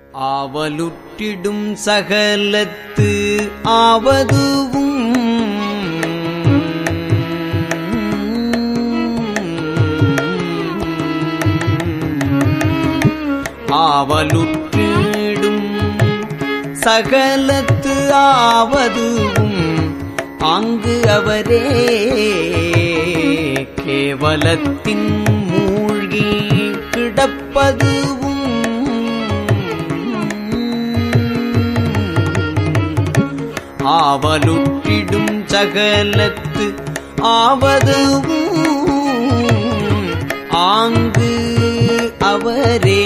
ஆவலுற்றிடும் சகலத்து ஆவதுவும் ஆவலுற்றிடும் சகலத்து ஆவதுவும் ஆங்கு அவரே கேவலத்தின் மூழ்கி கிடப்பதுவும் ஆவலுற்றிடும் சகலத்து ஆவதுவும் ஆங்கு அவரே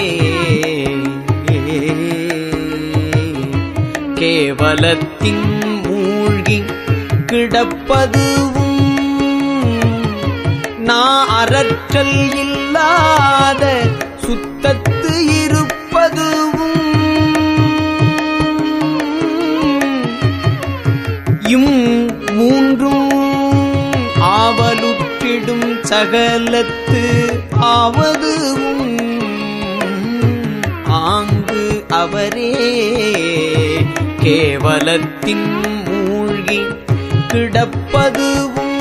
கேவலத்தின் மூழ்கி கிடப்பதுவும் நாஅறற்றல் இல்லாத சுத்தத்து இருப்பதுவும் மூன்றும் ஆவலுற்றிடும் சகலத்து ஆவதுவும் ஆங்கு அவரே கேவலத்தின் மூழ்கி கிடப்பதுவும்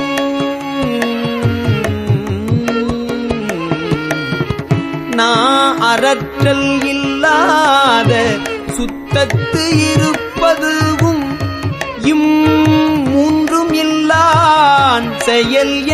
நாஅறற்றல் இல்லாத சுத்தத்து இருப்பதுவும் மூன்றும் இல்லான் செயல்